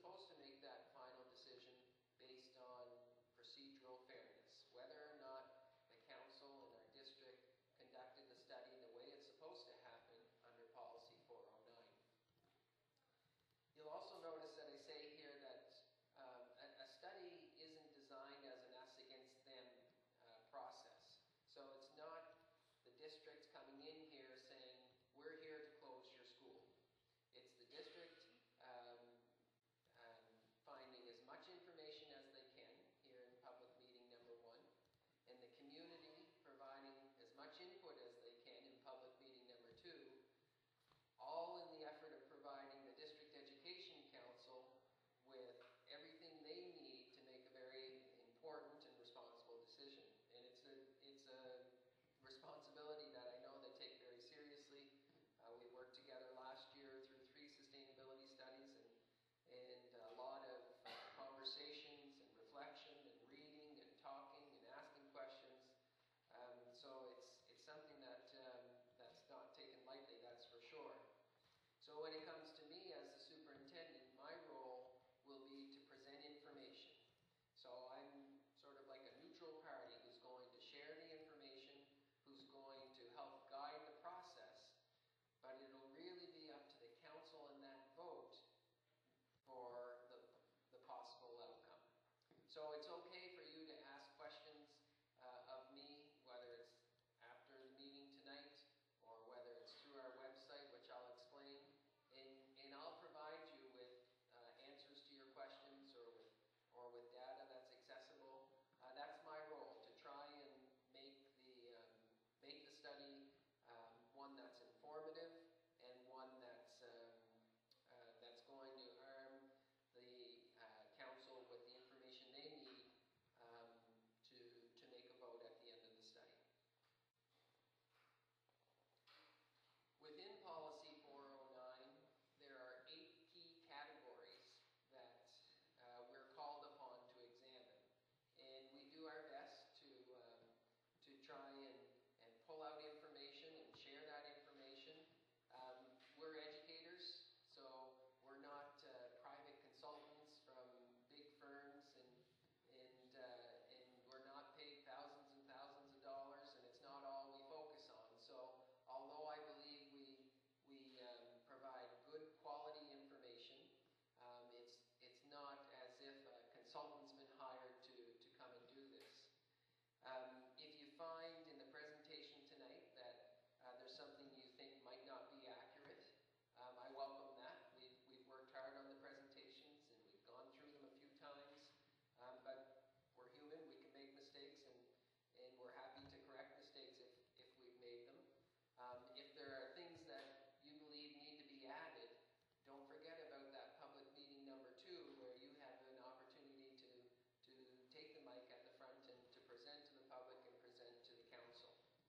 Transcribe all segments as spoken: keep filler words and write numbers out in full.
supposed to make that final decision based on procedural fairness, whether or not the council in our district conducted the study the way it's supposed to happen under policy four oh nine. You'll also notice that I say here that um, a, a study isn't designed as an us against them uh, process. So it's not the district coming in here saying, we're here to close your school. It's the district um, um, finding as much information as they can here in public meeting number one, and the community providing as much input as they can in public meeting number two, all in the effort of providing the District Education Council with everything they need to make a very important and responsible decision. And it's a, it's a responsibility that I know they take very seriously. Uh, we worked together last year through three sustainability studies and and a lot of uh, conversations and reflection and reading and talking and asking questions. Um, so it's it's something that um, that's not taken lightly, that's for sure. So when it comes to me as the superintendent, my role will be to present information. So I'm sort of like a neutral party who's going to share the information, who's going to help guide the process, but it'll really be up to the council in that vote for the, the possible outcome. So it's okay for you to ask questions uh, of me, whether it's after the meeting tonight or whether it's through our website, which I'll explain, and, and I'll provide you with uh, answers to your questions or with, or with data that's accessible. Uh, that's my role, to try and make the, um, make the study um, one that's informative and one that's um, Uh, that's going to arm the uh, council with the information they need um, to, to make a vote at the end of the study. Within policy four oh nine, there are eight key categories that uh, we're called upon to examine. And we do our best to, um, to try and, and pull out information and share that information. Um, we're educators. So we're not uh, private consultants from big firms, and and uh, and we're not paid thousands and thousands of dollars, and it's not all we focus on. So although I believe we we um, provide good quality information, um, it's it's not as if a consultant's been hired to to come and do this. Um, if you find in the presentation tonight that uh, there's something you think might not be accurate, Um, I welcome that. We've, we've worked hard on the presentations and we've gone through them a few times, um, but we're human, we can make mistakes, and, and we're happy to correct mistakes if, if we've made them. Um, if there are things that you believe need to be added, don't forget about that public meeting number two, where you have an opportunity to, to take the mic at the front and to present to the public and present to the council.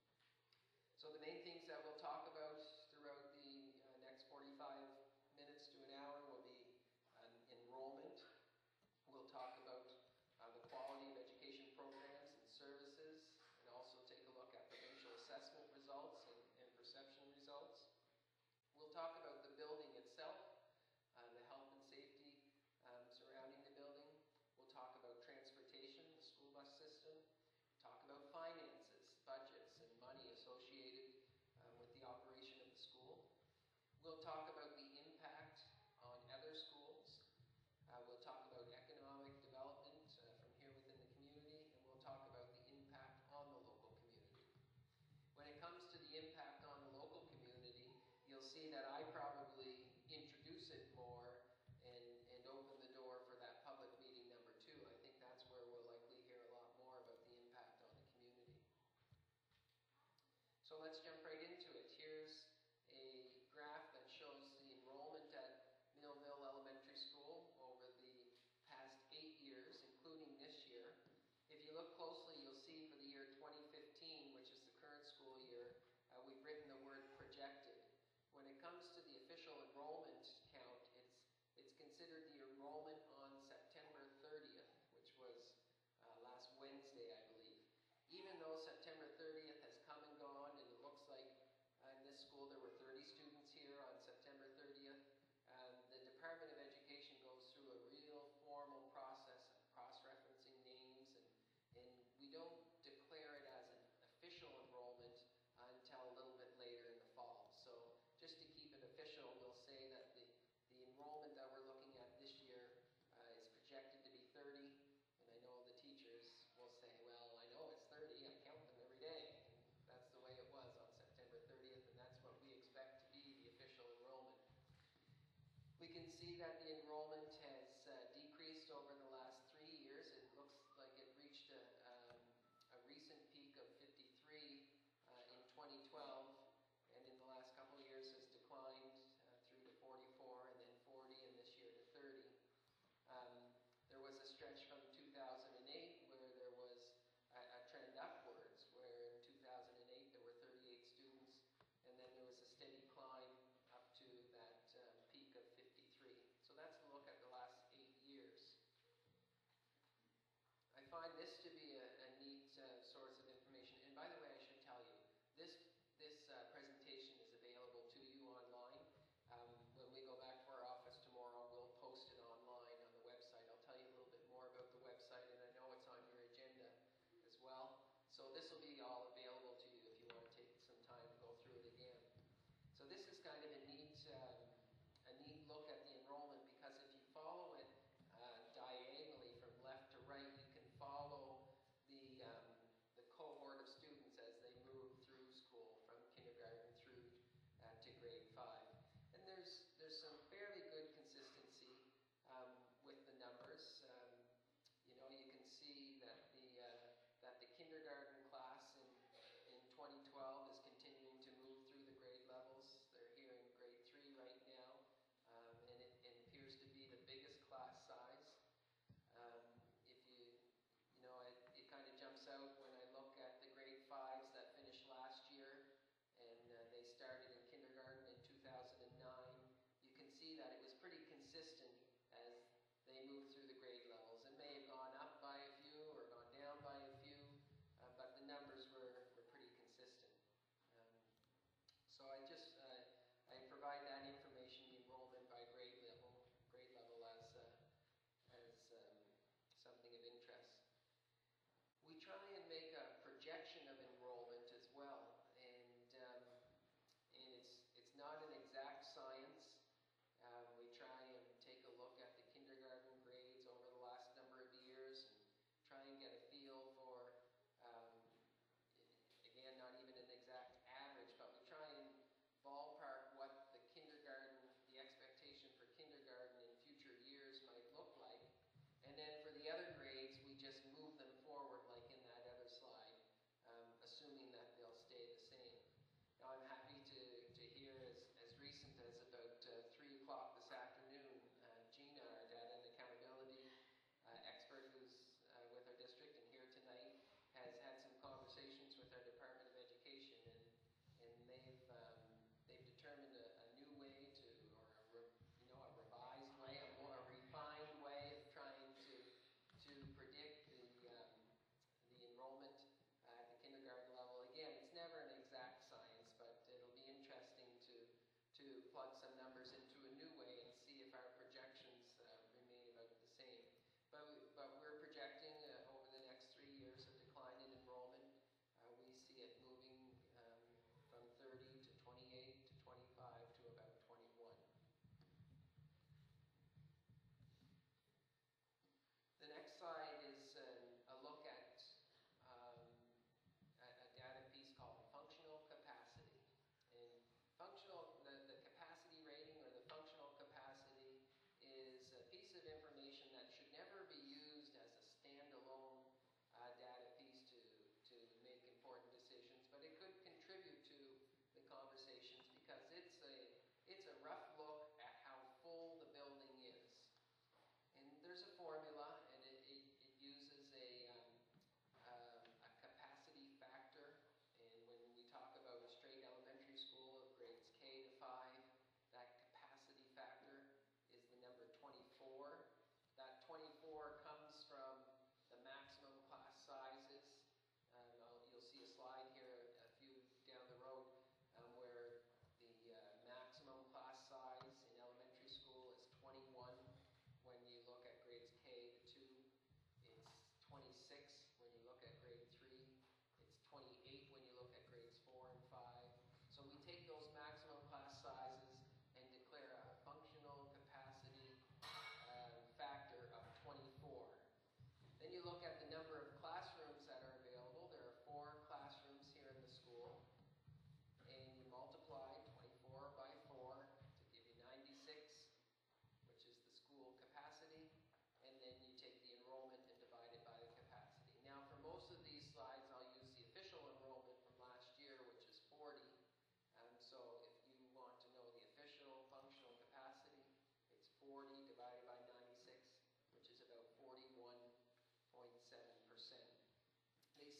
So the main things that we'll talk about throughout the uh, next forty-five minutes to an hour will be um, enrollment. We'll talk about uh, the quality of education programs and services, and also take a look at provincial assessment results and, and perception results. We'll talk about the building itself, uh, the health and safety um, surrounding the building. We'll talk about transportation, the school bus system. Talk about finances, budgets, and money associated um, with the operation of the school. We'll talk about the impact on other schools. Uh, we'll talk about economic development uh, from here within the community, and we'll talk about the impact on the local community. When it comes to the impact on the local community, you'll see that I probably introduce it more and, and open the door for that public meeting number two. I think that's where we'll likely hear a lot more about the impact on the community. So let's jump right into it. Here's a graph that shows the enrollment at Millville Elementary School over the past eight years, including this year. If you look closely, you'll see for the year twenty fifteen, which is the current school year, uh, we've written the word projected. When it comes to the official enrollment count, it's It's considered the enrollment on September thirtieth, which was uh, last Wednesday, I believe. Even though September thirtieth has come and gone, and it looks like uh, in this school there were thirty students here on September thirtieth, um, the Department of Education goes through a don't declare it as an official enrollment until a little bit later in the fall. So just to keep it official, we'll say that the, the enrollment that we're looking at this year uh, is projected to be thirty, and I know the teachers will say, well, I know it's thirty, I count them every day. And that's the way it was on September thirtieth, and that's what we expect to be the official enrollment. We can see that the enrollment has uh, decreased over the last three years. It looks like it reached a, um, a recent peak of fifty-three uh, in twenty twelve, and in the last couple of years has declined uh, through to forty-four, and then forty, and this year to thirty. Um, there was a stretch from two thousand eight where there was a, a trend upwards, where in two thousand eight there were thirty-eight students, and then there was a steady climb up to that uh, peak of fifty-three. So that's a look at the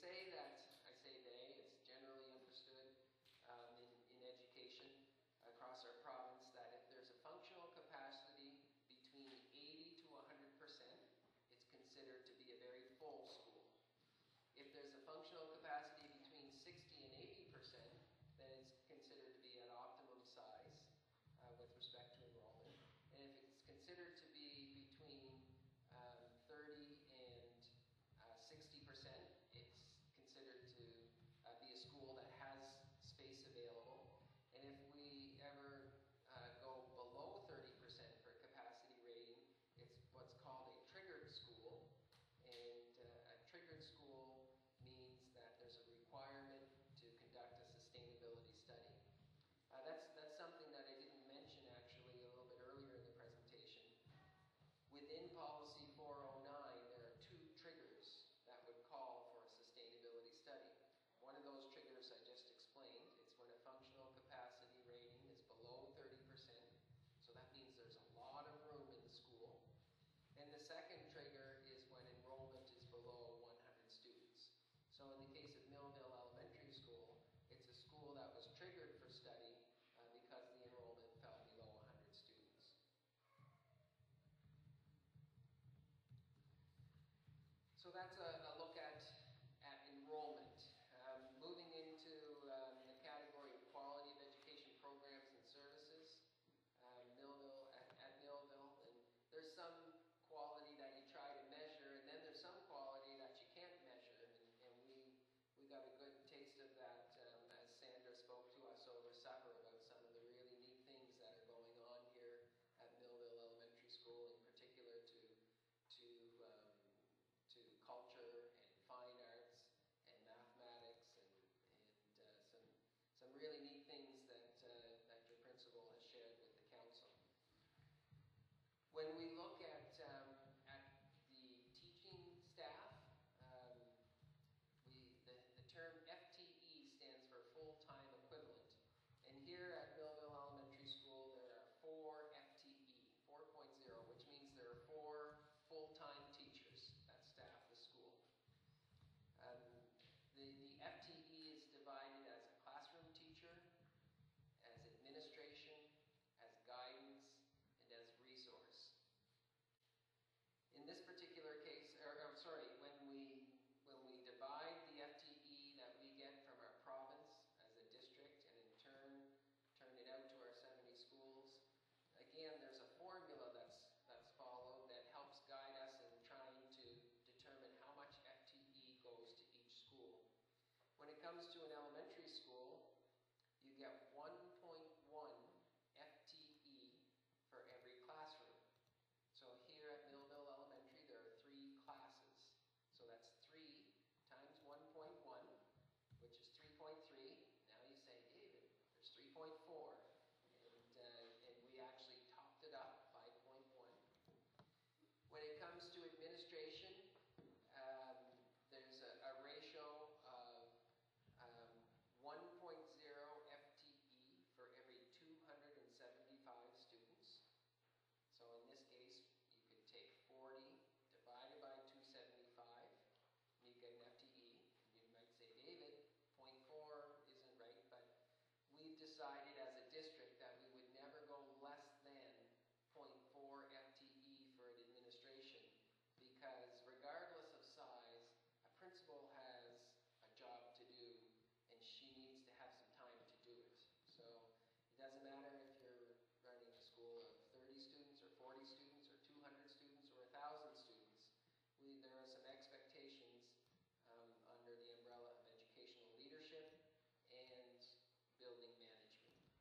say that, I say they, it's generally understood um, in, in education across our province that if there's a functional capacity between eighty to one hundred percent, it's considered to be a very full school. If there's a functional capacity between sixty and eighty percent, then it's considered to be at optimum size uh, with respect to enrollment. And if it's considered to be between um, thirty and sixty percent, it's considered to uh, be a school that has space available. And if we ever uh, go below thirty percent for capacity rating, it's what's called a triggered school. And uh, a triggered school means that there's a requirement to conduct a sustainability study. Uh, that's, that's something that I didn't mention actually a little bit earlier in the presentation. Within Policy four oh nine, there are two triggers that would call for a sustainability study. One of those triggers I just explained. It's when a functional capacity rating is below thirty percent. So that means there's a lot of room in the school. And the second trigger is when enrollment is below one hundred students. So in the case of Millville Elementary School, it's a school that was triggered for study uh, because the enrollment fell below one hundred students. So that's a, a look at, at enrollment. Um, moving into um, the category of quality of education programs and services, um, Millville, at, at Millville, and there's some quality that you try to measure, and then there's some quality that you can't measure, and, and we, we got a good taste of that um, as Sandra spoke to us over supper about some of the really neat things that are going on here at Millville Elementary School, in particular to, to um, to culture and fine arts and mathematics and, and uh, some, some really neat things that, uh, that your principal has shared with the council. When we look at, um, at the teaching staff, um, we, the, the term F T E stands for full-time equivalent. And here at Millville Elementary School, there are four F T E, four point oh, which means there are four full-time teachers that staff the school. Um, the, the F T E is divided as a classroom teacher, as administration, as guidance, and as resource. In this particular case, or, or sorry, when we, when we divide the F T E that we get from our province as a district and in turn turn it out to our seventy schools, again, there's a formula that's, that's followed that helps guide us in trying to determine how much F T E goes to each school. When it comes to an elementary school, you get one point one F T E for every classroom. So here at Millville Elementary, there are three classes. So that's three times one point one, which is three point three. Now you say, David, there's three point four. And, uh, and we actually topped it up by zero point one. When it comes to administration, um, there's a, a ratio of um, one point oh F T E for every two hundred seventy-five students. So in this case, you could take forty divided by two hundred seventy-five, and you get an F T E. You might say, David, zero point four isn't right, but we've decided as a district that we would never go less than zero point four F T E for an administration, because regardless of size, a principal has a job to do and she needs to have some time to do it. So it doesn't matter if you're running a school of thirty students or forty students or two hundred students or one thousand students. We, there are some expectations um, under the umbrella of educational leadership and building management.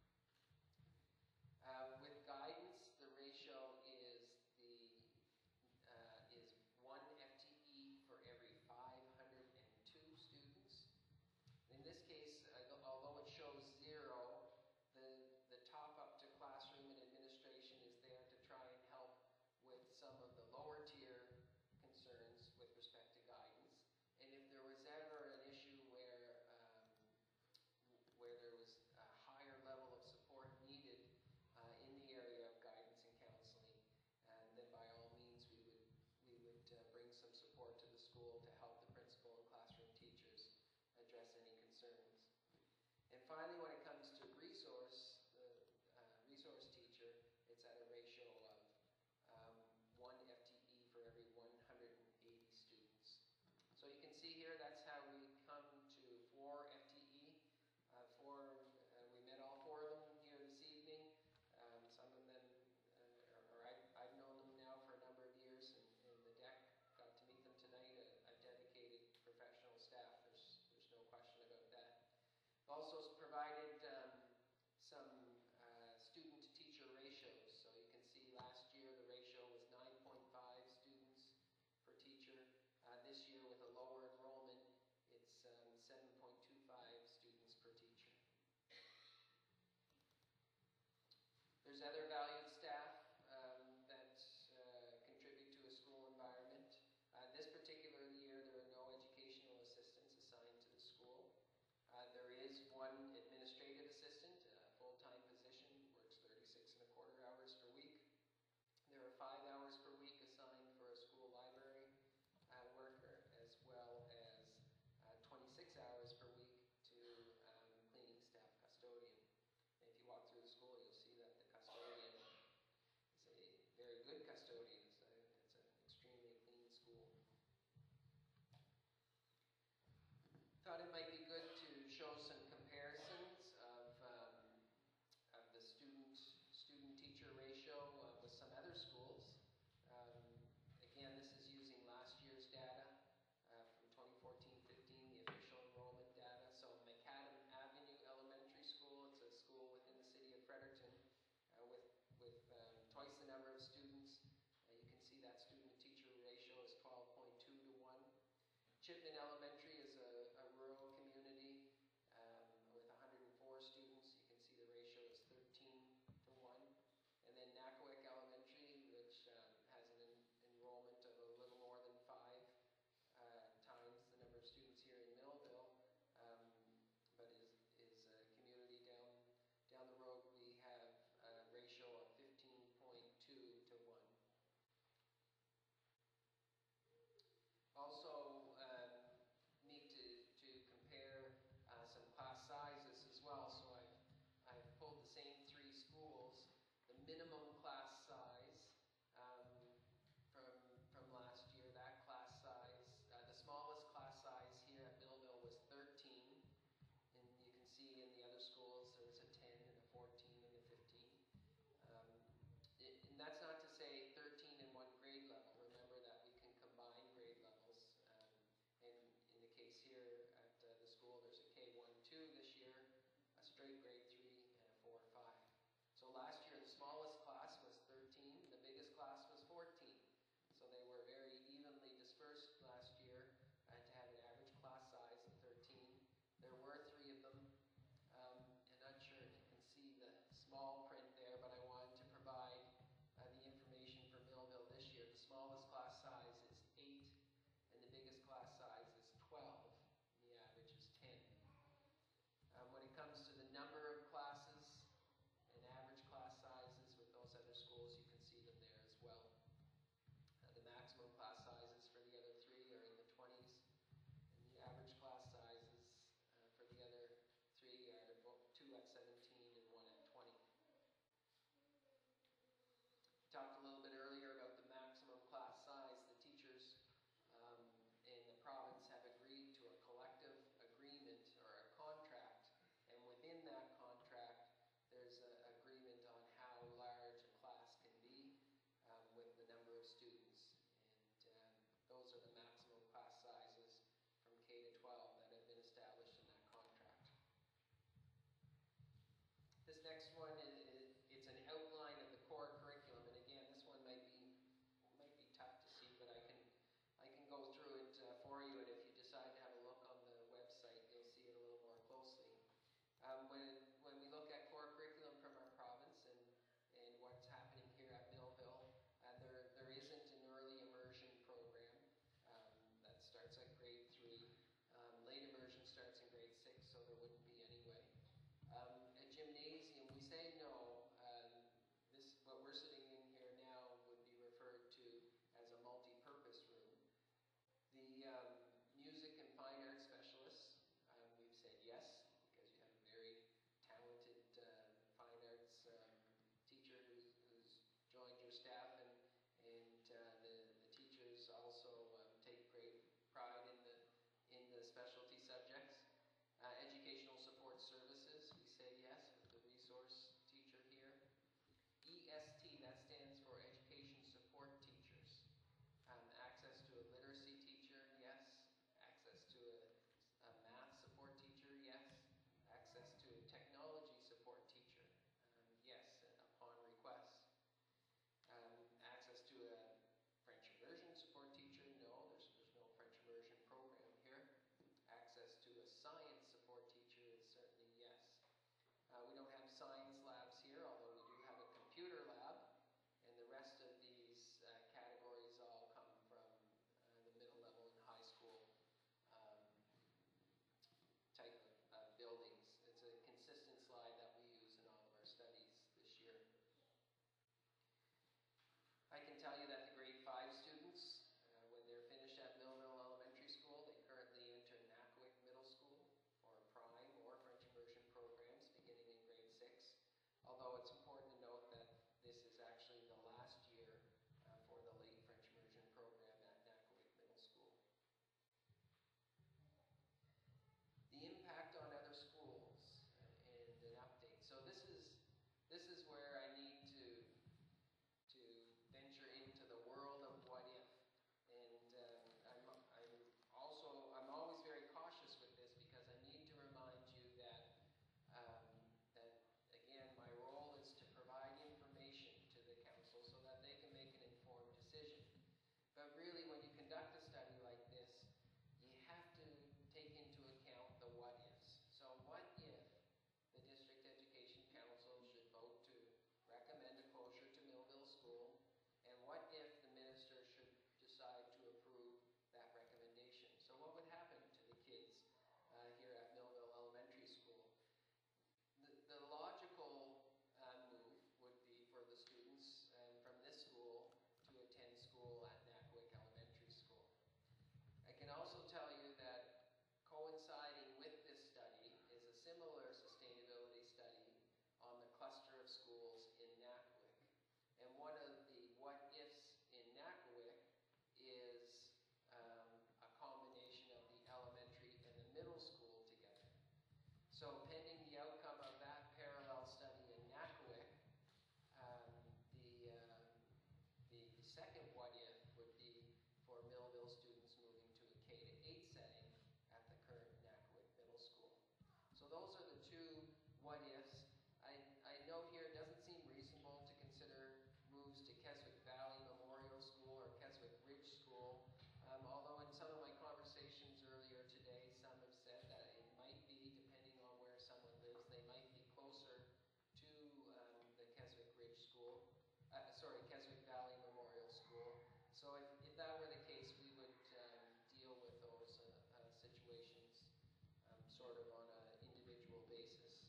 finally, when it comes to resource, the uh, resource teacher, it's at a ratio of um, one F T E for every one hundred eighty students. So you can see here, that's how we come to four F T E. Uh, four, uh, we met all four of them here this evening. Um, some of them, uh, or, or I, I've known them now for a number of years, and, and the deck got to meet them tonight, a, a dedicated professional staff. There's, there's no question about that. Also provided um, some uh, student-to-teacher ratios. So you can see last year the ratio was nine point five students per teacher. Uh, this year, with a lower enrollment, it's um, seven point two five students per teacher. There's other valued staff um, that uh, contribute to a school environment. Uh, this particular year, there are no educational assistants assigned to the school. Uh, there is one administrative assistant, a full-time position, works thirty-six and a quarter hours per week. There are five hours per week assigned for a school library uh, worker, as well as uh, twenty-six hours per week to um, cleaning staff custodian. And if you walk through the school, you'll see that the custodian is a very good custodian. It's, a, it's an extremely clean school. Thought it might be good to show some comparisons of, um, of the student, student-teacher ratio uh, with some other schools. Um, again, this is using last year's data uh, from twenty fourteen fifteen, the official enrollment data. So Macadam Avenue Elementary School, it's a school within the city of Fredericton uh, with, with um, twice the number of students. Uh, you can see that student-to-teacher ratio is twelve point two to one. Chipman Elementary is a, a rural community um, with one hundred four students. You can see the ratio is thirteen to one. And then Nakawik Elementary, which um, has an en enrollment of a little more than five uh, times the number of students here in Millville, um, but is, is a community down, down the road. We have a ratio of fifteen point two to one. Also, um, need to, to compare uh, some class sizes as well. So I've, I've pulled the same three schools. The minimum class size um, from, from last year, that class size, uh, the smallest class size here at Millville was thirteen. And you can see in the other schools there's a ten and a fourteen and a fifteen. Um, It, and that's not to say thirteen in one grade level. Remember that we can combine grade levels. Um, and in the case here at uh, the school, there's a K one two this year, a straight grade three, and a four five. So last year, the smallest class was thirteen, the biggest class was fourteen. So they were very evenly dispersed last year uh, to have an average class size of thirteen. There were three of them. Um, I'm not sure if you can see the small print there, but I wanted to provide uh, the information for Millville this year. The smallest class size is eight, and the biggest class size is twelve, and the average is ten. Um, when it comes to the number of classes and average class sizes with those other schools, you can see them there as well. Uh, the maximum class sizes for the other three are in the twenties, and the average class sizes uh, for the other three are two at seventeen and one at twenty. We talked a little bit earlier about the maximum class size. The teachers um, in the province have agreed to a collective agreement or a contract, and within that contract there's an agreement on how large a class can be um, with the number of students, and um, those are the maximum class sizes from K to twelve that have been established in that contract. This next one, is, it's an outline of the core curriculum, and again, this one might be might be tough to see, but I can I can go through it uh, for you, and if you decide to have a look on the website, you'll see it a little more closely. Um, when when we look at core curriculum from our province and and what's happening here at Millville, uh, there there isn't an early immersion program um, that starts at grade three. Um, late immersion starts in grade six, so there wouldn't be anyway. Um, a gymnasium, we say no those are the two what-ifs. I, I note here it doesn't seem reasonable to consider moves to Keswick Valley Memorial School or Keswick Ridge School, um, although in some of my conversations earlier today, some have said that it might be, depending on where someone lives, they might be closer to um, the Keswick Ridge School, uh, sorry, Keswick Valley Memorial School. So if, if that were the case, we would um, deal with those uh, uh, situations um, sort of on an individual basis.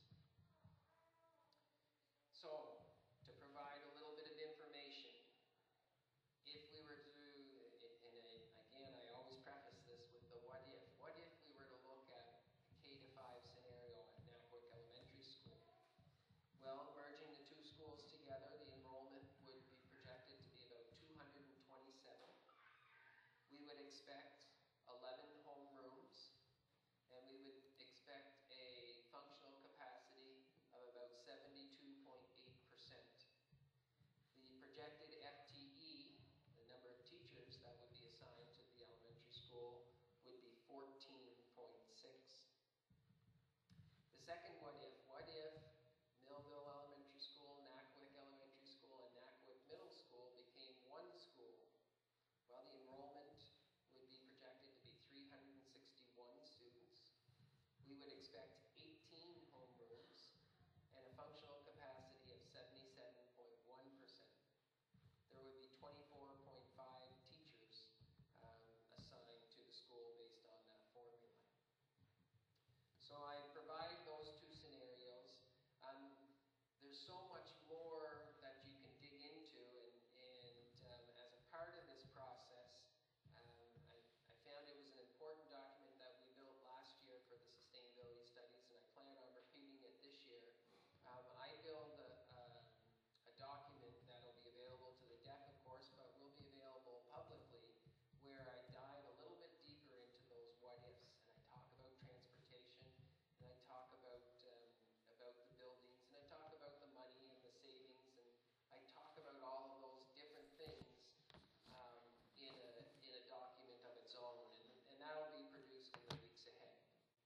So, to provide a little bit of information, if we were to, and I, again, I always preface this with the what if. What if we were to look at a K to five scenario at Nackwick Elementary School? Well, merging the two schools together, the enrollment would be projected to be about two hundred twenty-seven. We would expect eleven homerooms, and we would expect a functional capacity of about seventy-two point eight percent. The projected F T E, the number of teachers that would be assigned to the elementary school, would be fourteen point six. The second what if, what if Millville Elementary School, Nackwick Elementary School, and Nackwick Middle School became one school? Well, the enrollment would be projected to be three hundred sixty-one students. We would expect eighteen homerooms and a functional capacity of seventy-seven point one percent. There would be twenty-four point five teachers um, assigned to the school based on that formula. So I provide those two scenarios. Um, there's so much more that you can dig into, and, and um, as a part of this process, um, I, I found it was an important document that we built last year for the sustainability studies, and I plan on repeating it this year. Um, I build a, a, a document that'll be available to the deaf, of course, but will be available publicly, where I dive a little bit deeper into those what-ifs, and I talk about transportation, and I talk about um, about the buildings, and I talk about the money and the savings, and I talk about all of those different things um, in a in a document of its own, and, and that'll be produced in the weeks ahead.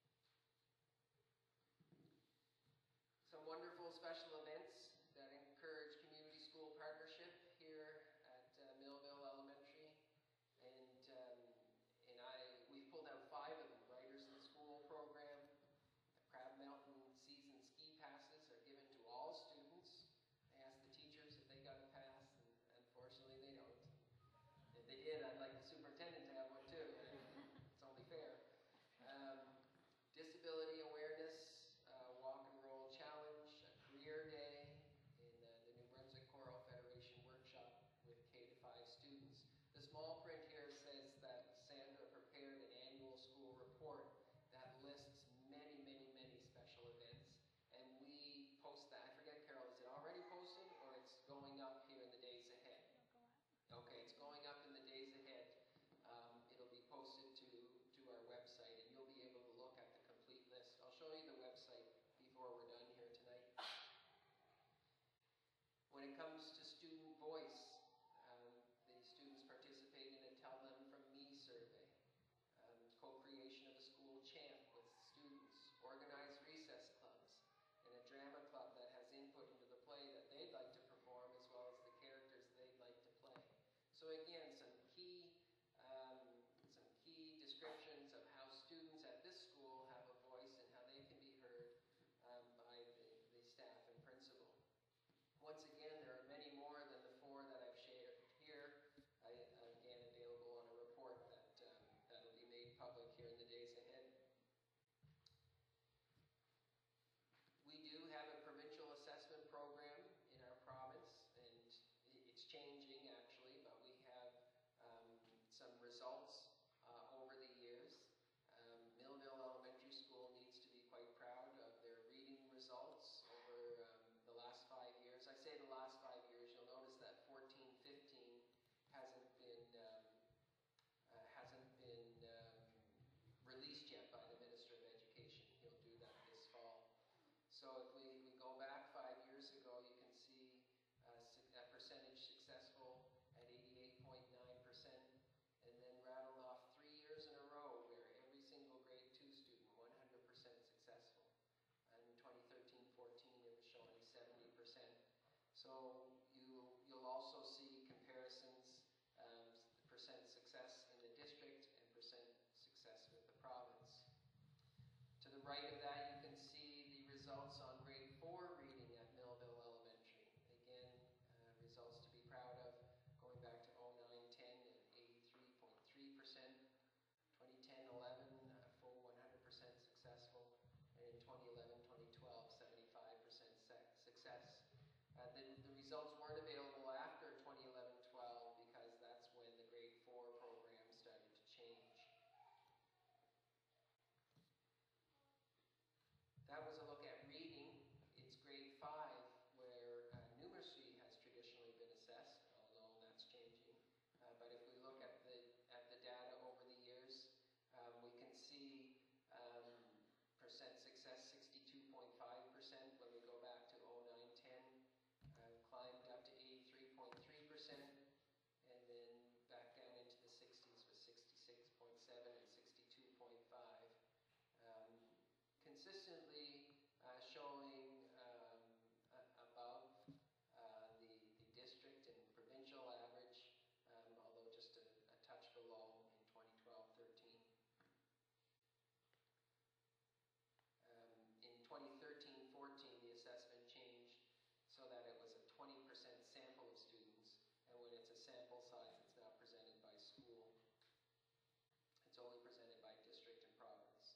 Some wonderful special events that encourage community school partnership here at uh, Millville Elementary, and um, and I we've pulled out five of them. Writers in School program, the Crab Mountain season ski passes are given to all students. I asked the teachers if they got a pass, and unfortunately they don't. If they did, I'd like the superintendent to have one too. It's only fair. Um, disability awareness. Uh, walk and roll challenge, a career day, in uh, the New Brunswick Choral Federation workshop with K to five students. The small print here says that Sandra prepared an annual school report that lists many, many, many special events, and we post that. I forget, Carol, is it already posted, or it's going up here in the days ahead? Okay, it's going up in the days ahead. Um, it'll be posted to, to our website, and you'll be able to look at the complete list. I'll show you the website before we're done here tonight. When it comes to student voice, um, the students participate in a Tell Them From Me survey, um, co-creation of a school chant with students, organized recess clubs, and a drama club that has input into the play that they'd like to perform, as well as the characters they'd like to play. So again, some key Um, some key descriptions of how students at this school have a voice and how they can be heard um, by the, the staff and principal. Once again, there are many more than the four that I've shared here. I, again, available on a report that um, that'll be made public here in the days ahead. We do have a provincial assessment program in our province, and it's changing actually, but we have um, some results uh, over the years. Um, Millville Elementary School needs to be quite proud of their reading results over um, the last five years. I say the last five years, you'll notice that fourteen fifteen hasn't been, um, uh, hasn't been um, released yet by the Minister of Education. He'll do that this fall. So if we, we go back five years ago, you can see uh, a percentage successful at eighty-eight point nine percent, and then rattled off three years in a row where every single grade two student, one hundred percent successful. So you, you'll also see comparisons, um, the percent success in the district and percent success with the province. To the right of that, you can see the results on grade four reading at Millville Elementary. Again, uh, results to be proud of, going back to oh nine ten at eighty-three point three percent, twenty ten eleven, uh, full one hundred percent successful, and in twenty eleven twenty twelve, seventy-five percent success. Uh, the, the results weren't available after twenty eleven twelve because that's when the grade four program started to change. That was a look at reading. It's grade five, where uh, numeracy has traditionally been assessed, although that's changing. Uh, but if we look at the at the data over the years, um, we can see um, percent success sixty-two point five percent when we go back to oh nine ten, uh, climbed up to eighty-three point three percent, and then back down into the sixties with sixty-six point seven and sixty-two point five. Um, consistently uh, showing um, above uh, the, the district and provincial average, um, although just a, a touch below in twenty twelve thirteen. Um, in twenty thirteen fourteen, the assessment changed so that it was a twenty percent sample of students, and when it's a sample size, it's not presented by school. It's only presented by district and province.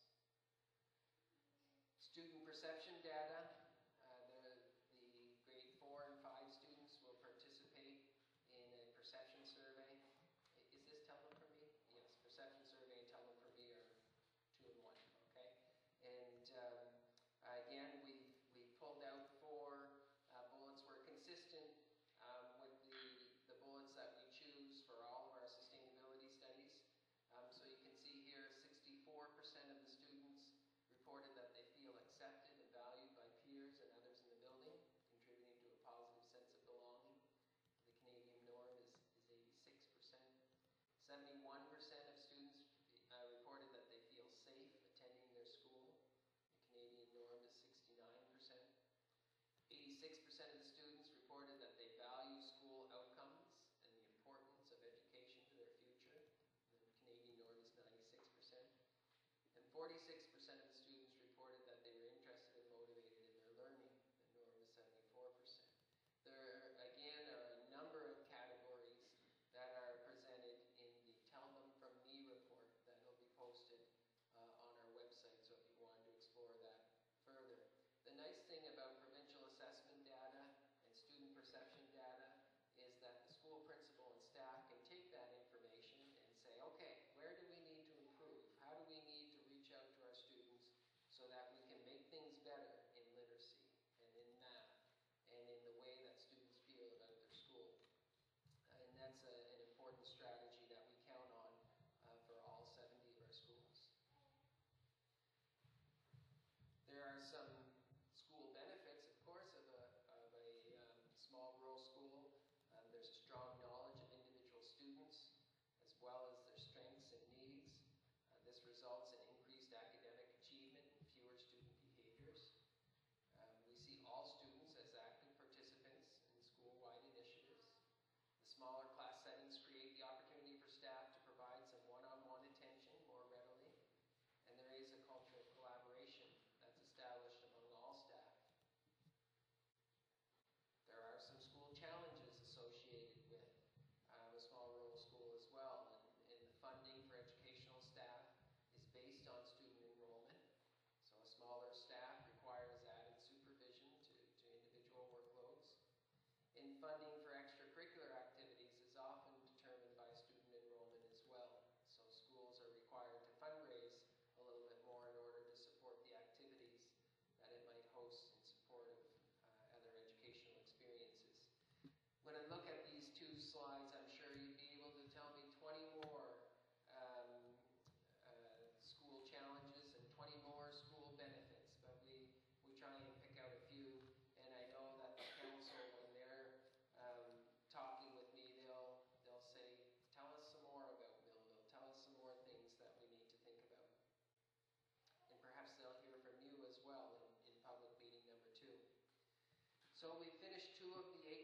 Student perception data, uh, the, the grade four and five students will participate in a perception survey. Is this Tell Them For Me? Yes, perception survey and Tell Them For Me are two in one, okay? And um, again, we we pulled out four uh, bullets. We're consistent um, with the, the bullets that we choose for all of our sustainability studies. Um, so you can see here, sixty-four percent of the students reported that they feel accepted and valued by peers and others in the building, contributing to a positive sense of belonging. The Canadian norm is, is eighty-six percent. seventy-one percent of students uh, reported that they feel safe attending their school. The Canadian norm is sixty-nine percent. eighty-six percent of the students reported that they value school outcomes and the importance of education to their future. The Canadian norm is ninety-six percent. And forty-six percent of the students reported that they were interested and motivated in their learning. The norm is seventy-four percent. There, again, are a number of categories that are presented in the Tell Them From Me report that will be posted uh, on our website, so if you want to explore that further. The nice thing about provincial assessment data and student perception data is that the school principal and staff can take that information and say, okay, where do we need to improve? How do we need to reach out to our students so that we can make things better in literacy and in math and in the way that students feel about their school? And that's a, an important strategy that we count on uh, for all seventy of our schools. There are some school benefits, of course, of a, of a um, small rural school. Um, there's a strong knowledge of individual students, as well as their strengths and needs. Uh, this results in increased academic achievement and fewer student behaviors. Um, we see all students as active participants in school-wide initiatives. The smaller class settings create the opportunity for staff to provide some one-on-one attention more readily. And there is a culture of collaboration that's established among all staff. There are some school challenges associated with um, a small rural school as well, and, and the funding for educational staff is based on student enrollment. So a smaller staff requires added supervision to, to individual workloads. And funding for extracurricular activities is often determined by student enrollment as well. So schools are required to fundraise a little bit more in order to support the activities that it might host in support of uh, other educational experiences. When I look at these two slides, I'm sure you'd be able to tell me twenty more um, uh, school challenges and twenty more school benefits, but we, we try and pick out a few, and I know that the council, when they're um, talking with me, they'll, they'll say, tell us some more about Millville, tell us some more things that we need to think about. And perhaps they'll hear from you as well in, in public meeting number two. So we finished two of the eight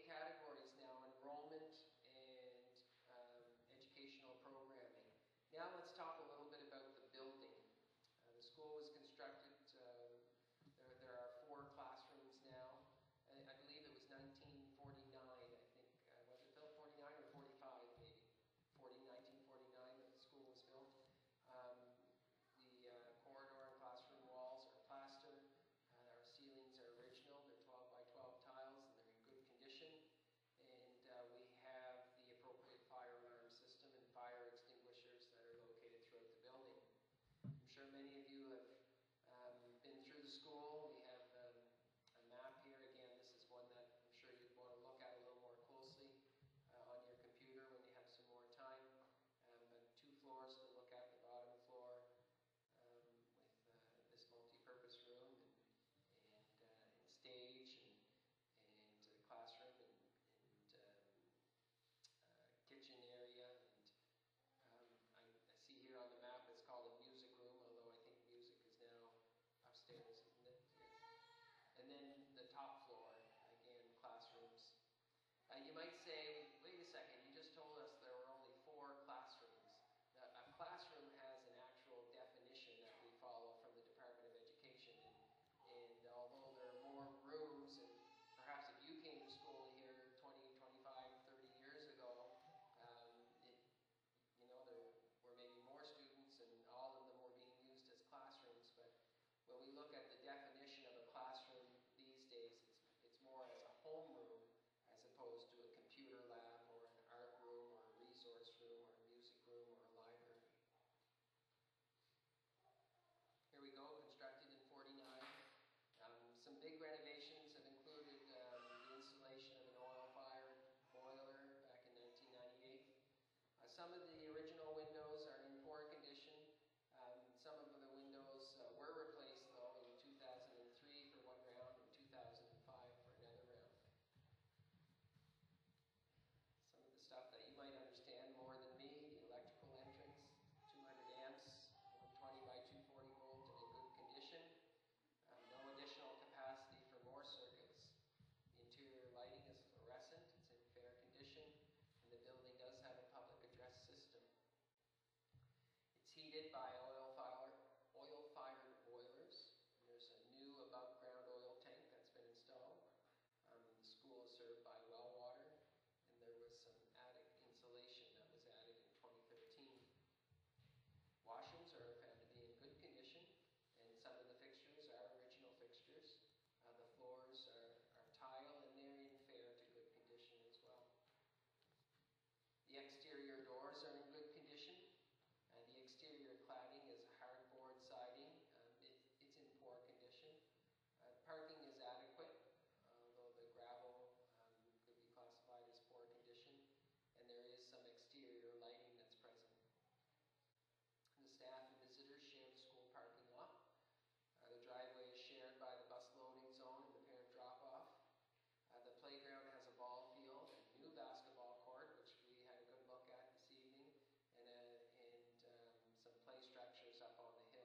did buy oil fire, oil-fired boilers. There's a new above-ground oil tank that's been installed. Um, the school is served by well water, and there was some attic insulation that was added in twenty thirteen. Washrooms are found to be in good condition, and some of the fixtures are original fixtures. Uh, the floors are, are tile, and they're in fair to good condition as well. The exterior doors are in good condition. Uh, the exterior cladding is hardboard siding. Um, it, it's in poor condition. Uh, parking is adequate, although the gravel um, could be classified as poor condition, and there is some exterior lighting that's present. The staff and visitors share the school parking lot. Uh, the driveway is shared by the bus loading zone and the parent drop-off. Uh, the playground has a ball field, a new basketball court, which we had a good look at this evening, and, a, and um, some play structures up on the hill.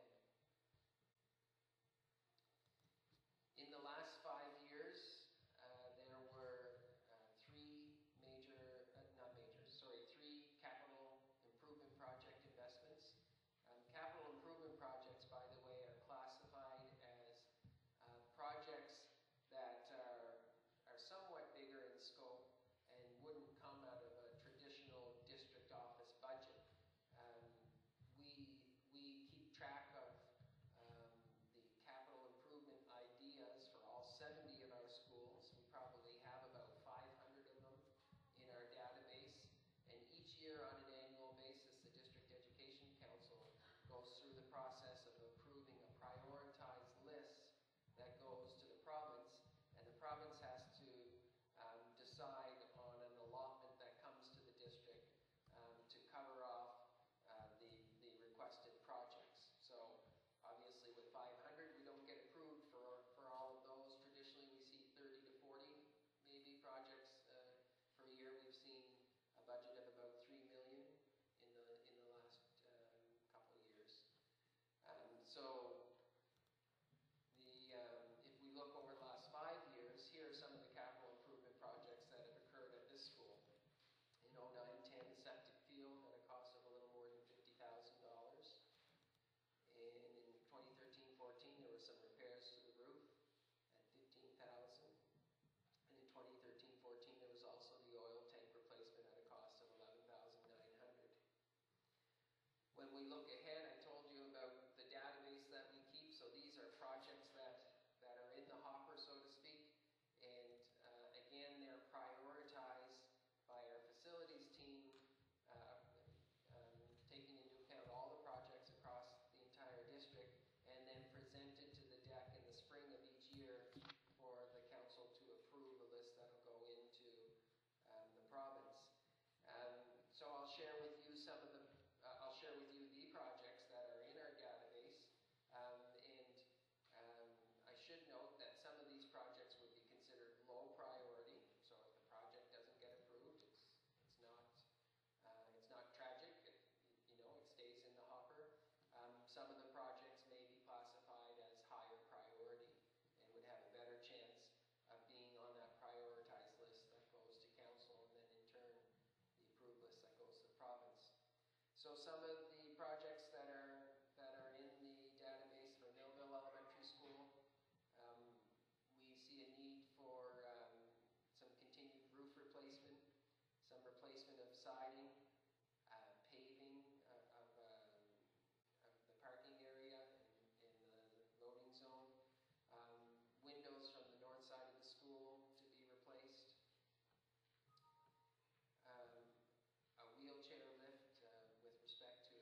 In the last five years, uh, there were uh, three major, uh, not major, sorry, three capital improvement project investments. Um, capital improvement projects, by the way, are classified as uh, projects that are are somewhat bigger in scope and wouldn't come out of a traditional district office budget. Um, we, we keep track of um, the capital improvement ideas for all seventy of our schools. We probably have about five hundred of them in our database. And each year on an annual basis, the District Education Council goes through the process of approving a prioritized list that goes to the province. And the province has to um, decide on an allotment that comes to the district um, to cover off uh, the, the requested projects. So obviously with five hundred, we don't get approved for, for all of those. Traditionally, we see thirty to forty maybe projects uh, per year. We've seen a budget of about three million in the, in the last um, couple of years. Um, so The, um, if we look over the last five years, here are some of the capital improvement projects that have occurred at this school. In oh nine ten, the septic field at a cost of a little more than fifty thousand dollars. And in twenty thirteen fourteen, there were some repairs to the roof at fifteen thousand dollars. And in twenty thirteen fourteen, there was also the oil tank replacement at a cost of eleven thousand nine hundred dollars. When we look ahead, I told you about the database that we keep, so these are projects that, that are in the hopper, so to speak, and uh, again, they're prioritized by our facilities team, uh, um, taking into account all the projects across the entire district, and then presented to the D E C in the spring of each year for the council to approve a list that will go into um, the province. Um, so I'll share with you some of the Uh, I'll share with you the projects that are in our database, um, and um, I should note that some of these projects would be considered low priority. So if the project doesn't get approved, it's it's not uh, it's not tragic. It, you know, it stays in the hopper. Um, some of the projects may be classified as higher priority and would have a better chance of being on that prioritized list that goes to council, and then in turn the approved list that goes to the province. So some of the projects that are that are in the database for Millville Elementary School, um, we see a need for um, some continued roof replacement, some replacement of siding, uh, paving uh, of, uh, of the parking area in, in the loading zone, um, windows from the north side of the school to be replaced, um, a wheelchair lift uh, with respect to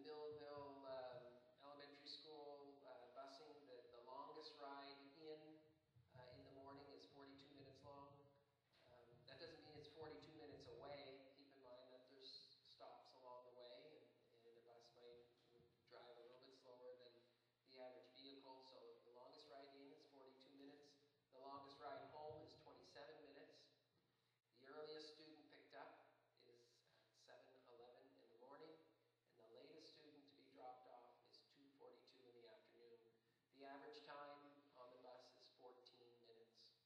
Millville um, Elementary School uh, busing, the, the longest ride in uh, in the morning is forty-two minutes long. Um, that doesn't mean it's forty-two minutes away. Keep in mind that there's stops along the way, and, and a bus might drive a little bit slower than the average vehicle. So the longest ride in is forty-two minutes. The longest ride home is twenty-seven minutes. The earliest student picked up is at seven eleven in the morning, and the latest student to be dropped off is two forty-two in the afternoon. The average time on the bus is fourteen minutes.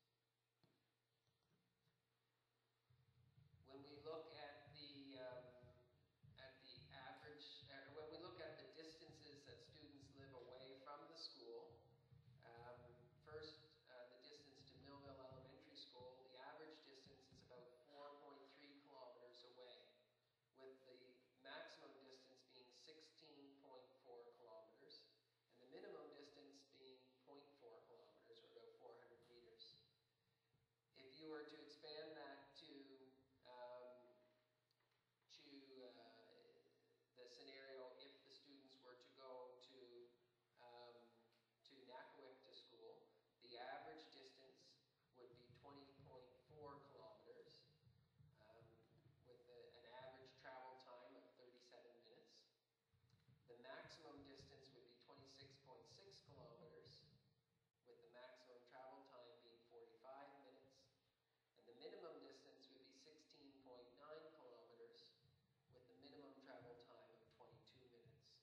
When we look at the um, at the average, uh, when we look at the distances that students live away from the school, um, first uh, the distance to Millville Elementary School, the average distance is about four point three kilometers away, with the maximum distance being sixteen point four kilometers, and the minimum distance being zero point four kilometers, or about four hundred meters. If you were to expand that to um, to uh, the scenario if the students were to go to um, to Nakawik to school, the average distance would be twenty point four kilometers, um, with a, an average travel time of thirty-seven minutes. The maximum distance would be twenty-six point six kilometers, with the maximum travel time being forty-five minutes. And the minimum distance would be sixteen point nine kilometers, with the minimum travel time of twenty-two minutes.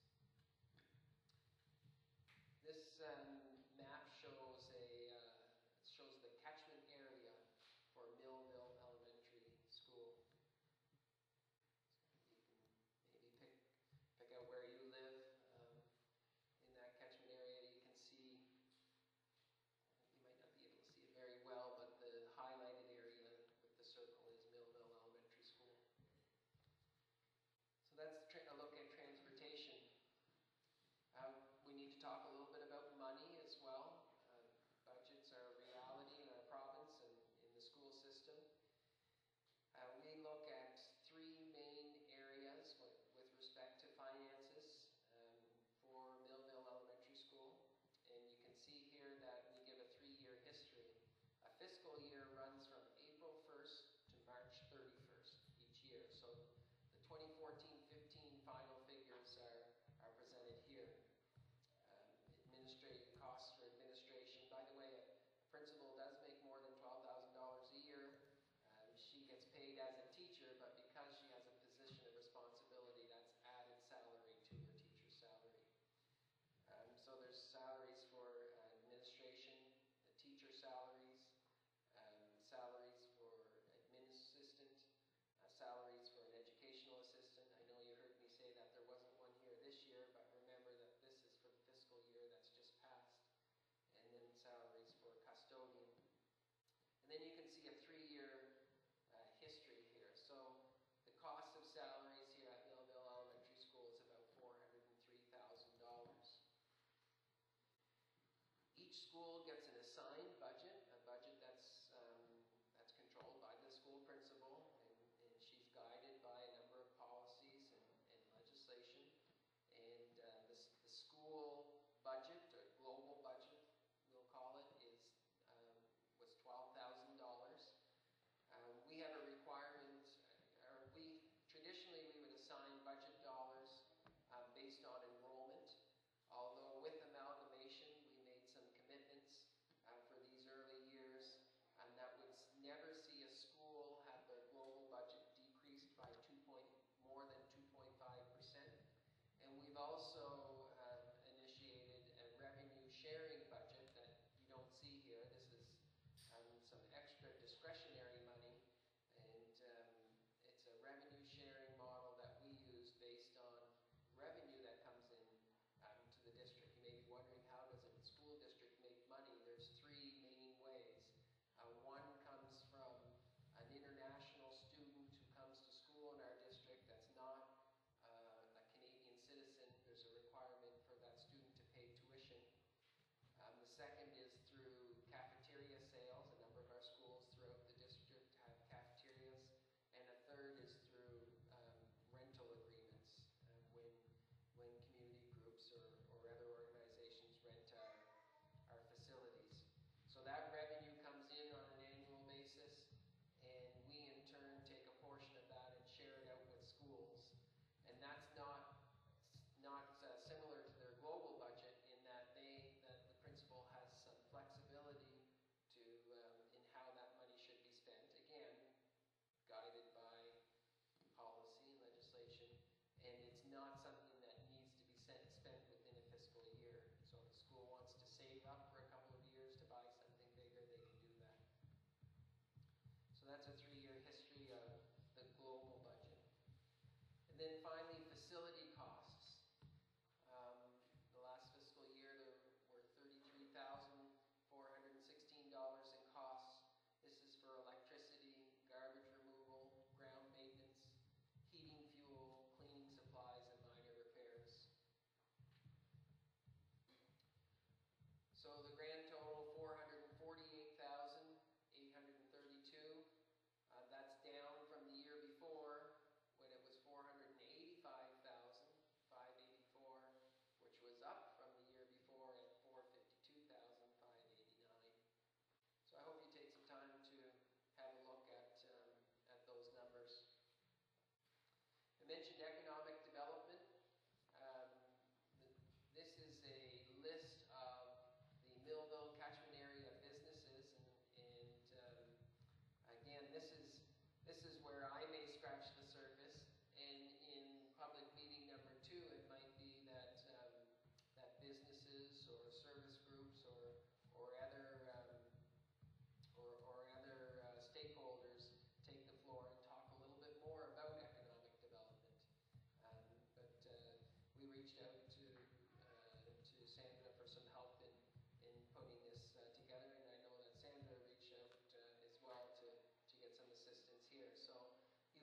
This um, map shows a uh, shows the catchment area for Millville Elementary School. You can maybe pick pick out where you live um, in that catchment area. You can see. You might not be able to see it very well, but the highlighted area with the circle is Millville Elementary School. So that's a look at transportation. Uh, we need to talk a little bit about money as well. Uh, budgets are a reality in our province and in the school system. Uh, we look at three main areas with, with respect to finances um, for Millville Elementary School. And you can see here that we give a three-year history. A fiscal year runs from April first to March thirty-first each year. So the twenty fourteen fifteen final figures are, are presented here. Um, administrative costs for administration. By the way, a principal does make more than twelve thousand dollars a year. Um, she gets paid as a teacher, but because she has a position of responsibility, that's added salary to her teacher's salary. Um, so there's salaries for uh, administration, the teacher salaries, um, salaries for admin assistant, uh, salaries for an educational assistant. I know you heard me say that there wasn't one here this year, but remember that this is for the fiscal year that's just passed. And then salaries for a custodian. And then you can see a three-year uh, history here. So the cost of salaries here at Millville Elementary School is about four hundred three thousand dollars. Each school gets an assigned budget, a budget that's um, that's controlled by the school principal, and, and she's guided by a number of policies and, and legislation. And uh, this, the school budget, or global budget, we'll call it, is um, was twelve thousand dollars. Um, we have a requirement, or we traditionally we would assign budget dollars um, based on enrollment. Although with amalgamation, we made some commitments uh, for these early years, and that would never see a school have their global budget decreased by two point, more than two point five percent. And we've also uh, initiated a revenue sharing budget that you don't see here. This is um, some extra discretionary money, and um, it's a revenue sharing model that we use based on revenue that comes in Um, to the district. You may be wondering, how does a school district make money? There's three main ways. Uh, one comes from an international student who comes to school in our district that's not uh, a Canadian citizen. There's a requirement for that student to pay tuition. Um, the second is through cafeteria sales. A number of our schools throughout the district have cafeterias. And a third is through um, rental agreements. Uh, when When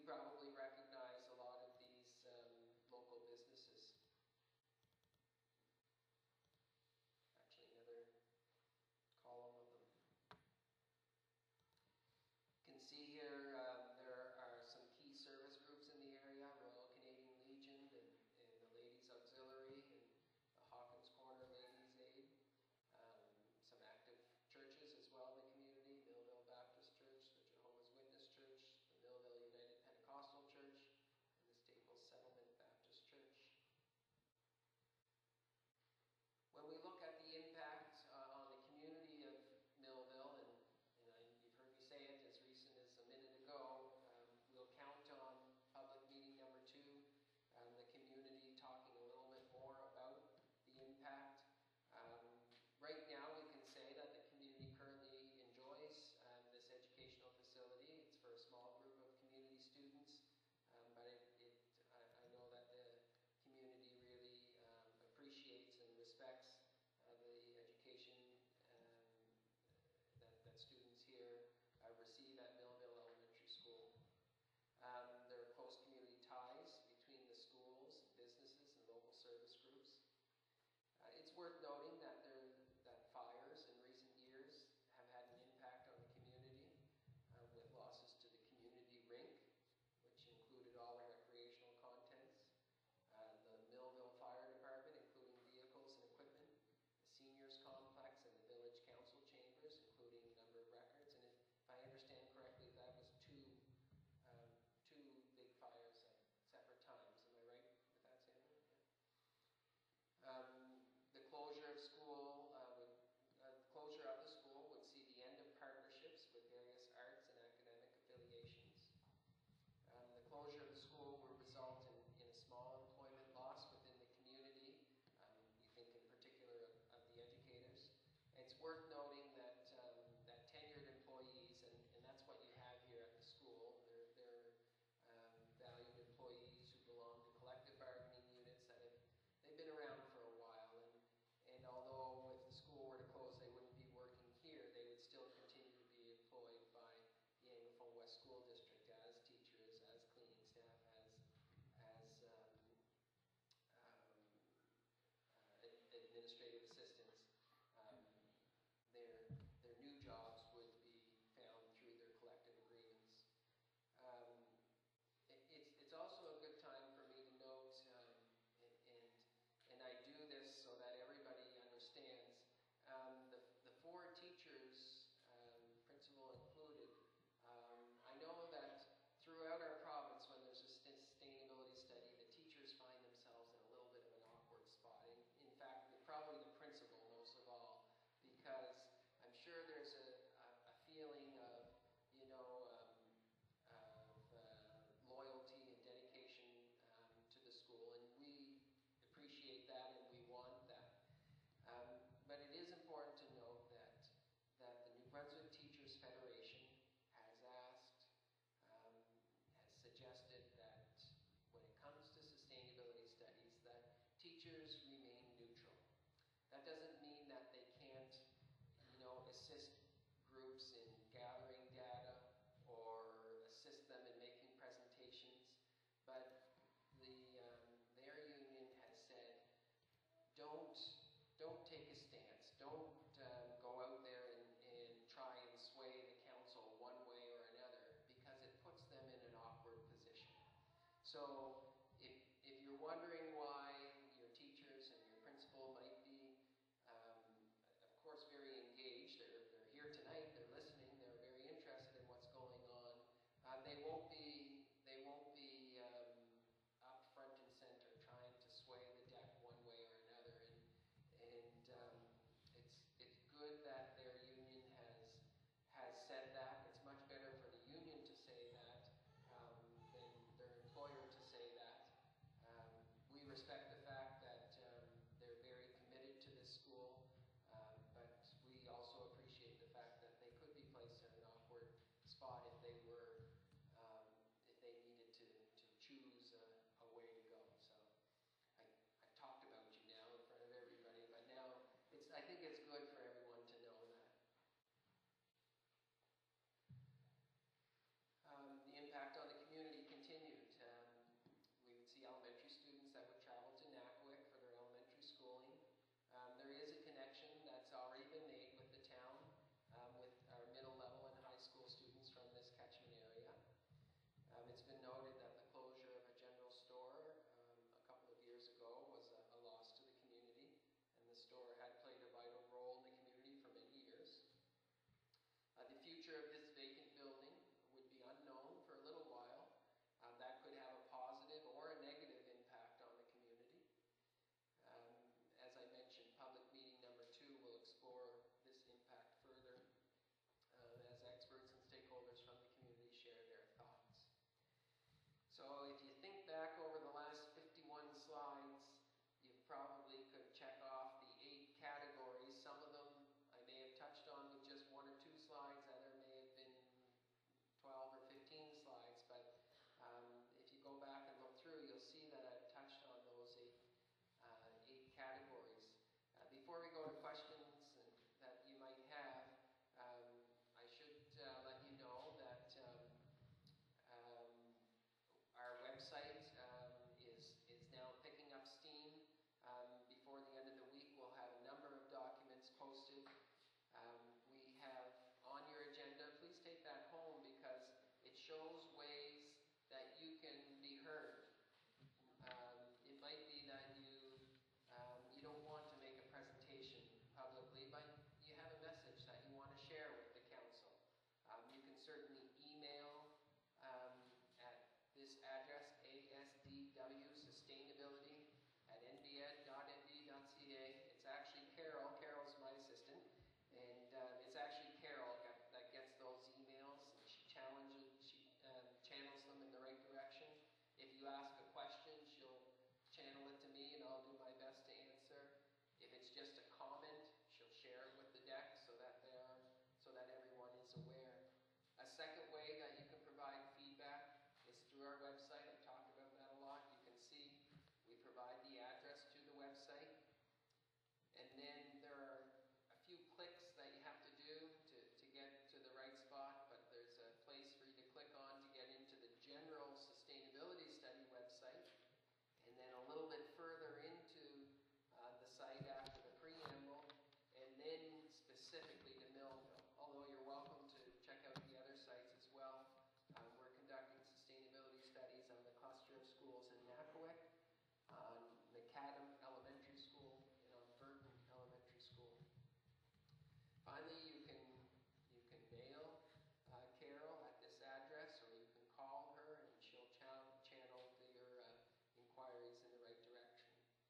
probably recognize a lot of these um, local businesses. Actually, another column of them. You can see here um, there are some key service groups in the area: Royal Canadian Legion and, and the Ladies Auxiliary and the Hawkins Corner Ladies Aid. Um, some active churches as well in the community: Millville Baptist Church, the Jehovah's Witness Church, the Millville United Pentecostal Church, and the Staples Settlement Baptist Church. When we look at the impact uh, on the community of Millville, and, and I, you've heard me say it as recent as a minute ago, um, we'll count on public meeting number two, um, the community talking a little bit more about the impact. Um, right now we can say that the community currently enjoys um, this educational facility. It's for a small group of community students, um, but it, it, I, I know that the community really um, appreciates and respects uh, the education um, that, that students here uh, receive at Millville Elementary School. Um, there are close community ties between the schools, businesses, and local service groups. Uh, it's worth noting that, there, that fires in recent years have had an impact on the community uh, with losses to the community rink, which included all the recreational contents. Uh, the Millville Fire Department, including vehicles and equipment, the seniors complex and the village council chambers, including a number of records. And if, if I understand correctly, that was two, um, two big fires at separate times. Am I right with that, Samuel? Yeah. Um, the closure of school, uh, would, uh, the closure of the school would see the end of partnerships with various arts and academic affiliations. Um, the closure of the school will result in, in a small employment loss within the community. Um, we think in particular of, of the educators. It's worth noting that um, that tenured employees, and, and that's what you have here at the school, they're, they're um, valued employees who belong to collective bargaining units that have they've been around for a while, and, and although if the school were to close they wouldn't be working here, they would still continue to be employed by the Anglophone West School District as teachers, as cleaning staff, as, as um, um, uh, ad administrative assistants. Um, their, their new jobs would be found through their collective agreements. Um, it, it's, it's also a good time for me to note, um, and, and, and I do this so that everybody understands, um, the, the four teachers, um, principal included, Um, I know that throughout our province, when there's a sustainability study, the teachers find themselves in a little bit of an awkward spot. In, in fact, probably the principal most of all, because I'm sure there's a, a, a feeling of, you know, um, of uh, loyalty and dedication um, to the school, and we appreciate that and we want that. Um, but it is important to note that, that the New Brunswick Teachers Federation has asked, um, has suggested that when it comes to sustainability studies, that teachers remain neutral. That doesn't mean that they can't, you know, assist groups in gathering data or assist them in making presentations, but the, um, their union has said, don't Don't take a stance. Don't um, go out there and, and try and sway the council one way or another, because it puts them in an awkward position. So if, if you're wondering why your teachers and your principal might be, um, of course, very engaged, they're, they're here tonight, they're listening, they're very interested in what's going on, uh, they won't be, they won't be um, up front and center trying to sway the deck one way or another. And, And um, it's, it's good that their union has, has said that. It's much better for the union to say that um, than their employer to say that. certainly email um, at this address, A S D W Sustainability at n b ed dot n b dot c a. It's actually Carol. Carol's my assistant. And um, it's actually Carol that gets those emails. She challenges, she um, channels them in the right direction. If you ask a question, she'll channel it to me, and I'll do my best to answer. If it's just a comment, she'll share it with the deck so that they're, so that everyone is aware. A second way that you can provide feedback is through our website. I've talked about that a lot. You can see we provide the address to the website, and then there are a few clicks that you have to do to, to get to the right spot, but there's a place for you to click on to get into the general sustainability study website, and then a little bit further into uh, the site after the preamble, and then specifically to Millville. Although you're welcome to check out the other sites as well. Um, we're conducting sustainability studies on the cluster of schools in Napawick, on Macadam Elementary School, and on Burton Elementary School. Finally, you can you can mail uh, Carol at this address, or you can call her and she'll ch channel your uh, inquiries in the right direction.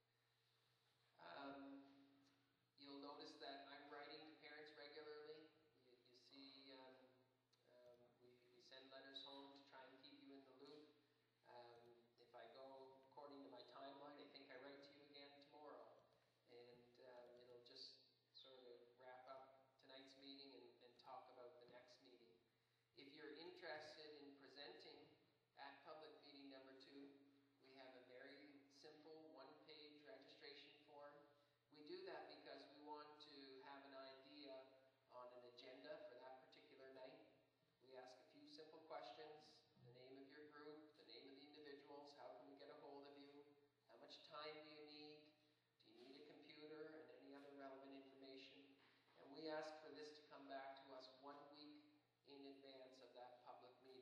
Um, you'll notice that I'm writing to parents regularly. You, you see, um, um, we, we send letters home to try and keep you in the loop. Um, if I go according to my timeline, I think I write to you again tomorrow, and um, it'll just sort of wrap up tonight's meeting and, and talk about the next meeting. If you're interested in presenting at public meeting number two, we have a very simple one-page registration form. We do that because we want to have an idea on an agenda for that particular night. We ask a few simple questions: the name of your group, the name of the individuals, how can we get a hold of you, how much time do you need, do you need a computer, and any other relevant information. And we ask for this to come back to us one week in advance of that public meeting.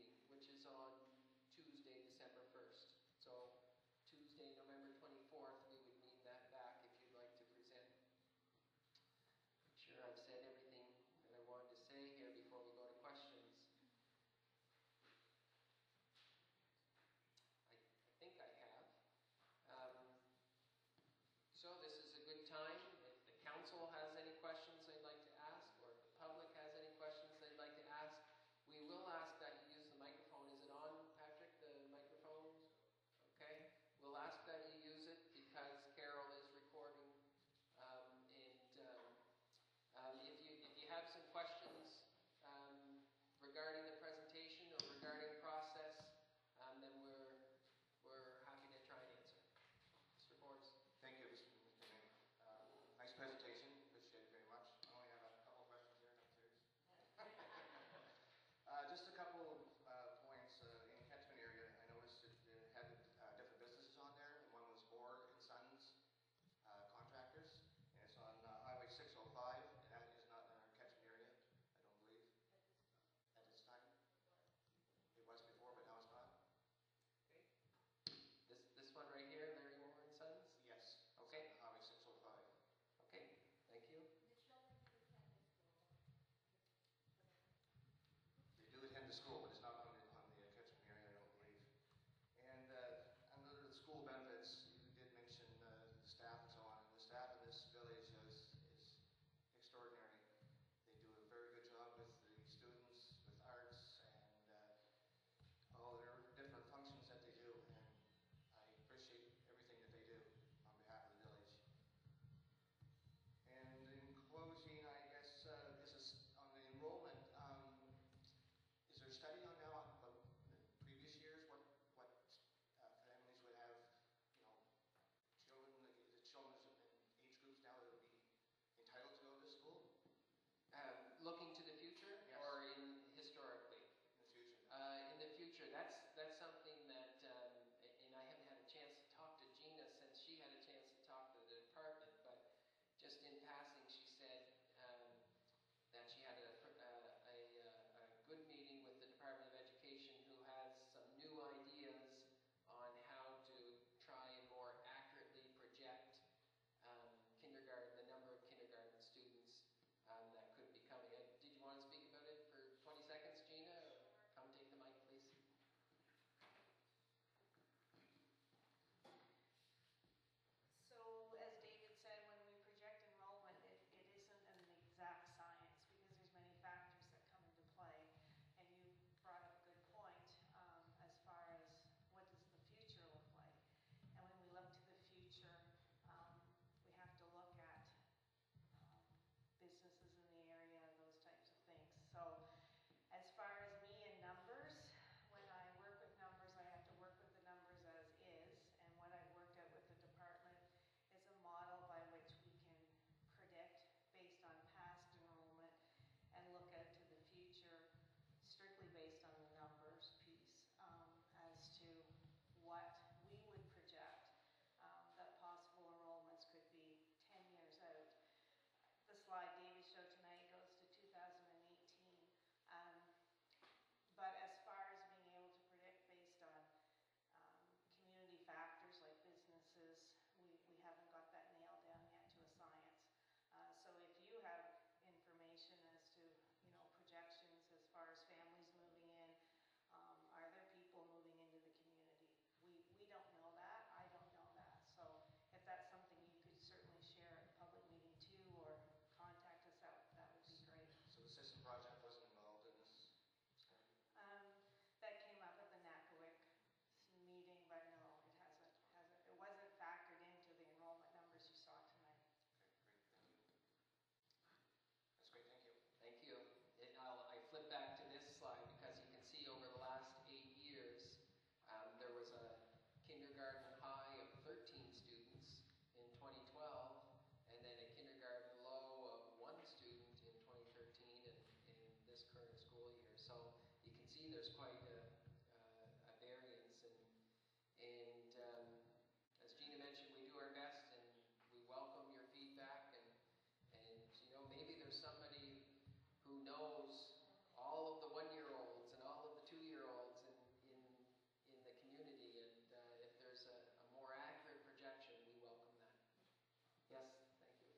So you can see there's quite a, uh, a variance, and, and um, as Gina mentioned, we do our best, and we welcome your feedback, and, and you know, maybe there's somebody who knows all of the one-year-olds and all of the two-year-olds in, in, in the community, and uh, if there's a, a more accurate projection, we welcome that. Yes, thank you.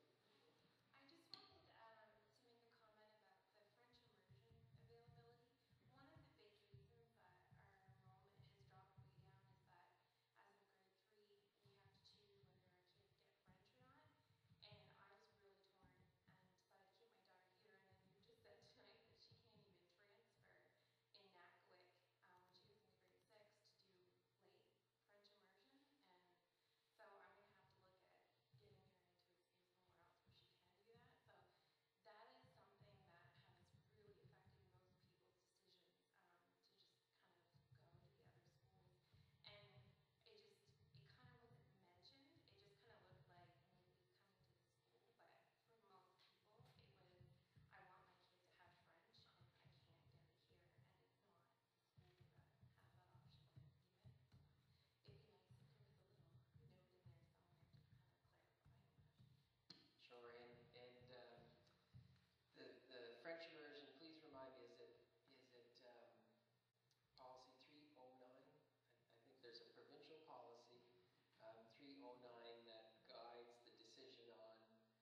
I just wanted um, to make a comment about the French immersion availability. One of the big reasons that our enrollment has dropped way down is that as of grade three, we have to choose whether our kids get French or not. And I was really torn and decided to keep my daughter here. And then you just said tonight that she can't even transfer in Nakawik um, when she gets into grade six to do late French immersion. And so I'm going to have to look at getting her into a school somewhere else where she can do that. So that is something that has really affected most people's decisions um, to just kind of go to the other schools. And it just, it kind of wasn't mentioned. It just kind of looked like maybe coming to the school. But for most people, it was, I want my kid to have French and I can't get it here. And it's not the school that has that option even. It'd be nice if there was a little note in there somewhere just kind of clarifying that. Sure, and, and um, the, the French immersion, please remind me, is it, is it um, policy three oh nine? I, I think there's a provincial policy, um, three oh nine, that guides the decision on,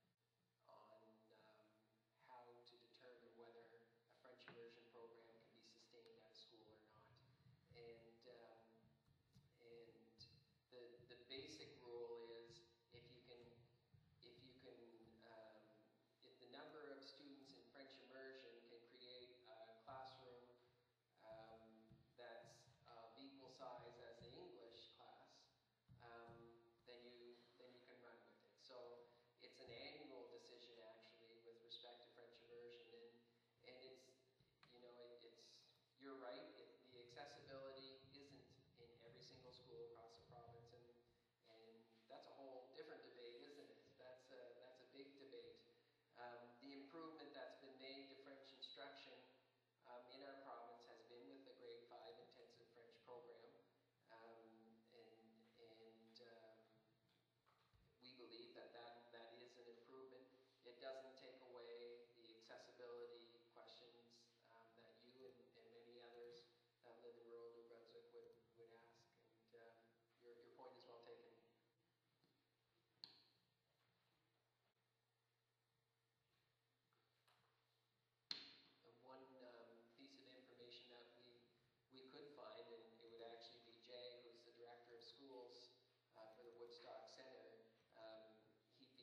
on um, how to determine whether a French immersion program can be sustained at a school or not. And, um, and the, the basic rule is if you can, if you can, um, if the number of students in French immersion can create a classroom um, that's of equal size as the English class, um, then you then you can run with it. So it's an annual decision actually with respect to French immersion, and and it's you know it, it's you're right. It, the accessibility isn't in every single school across the province, and and that's a whole different debate, isn't it? That's a that's a big debate. Um, the improvement that's been made to French instruction um, in our province has been with the grade five intensive French program, um, and and um, we believe that, that that is an improvement. It doesn't take away the accessibility questions um, that you and, and many others that live in rural New Brunswick would, would ask, and um, your, your point is well taken. One um, piece of information that we we could find, and it would actually be Jay, who's the director of schools uh, for the Woodstock Center. Um, he'd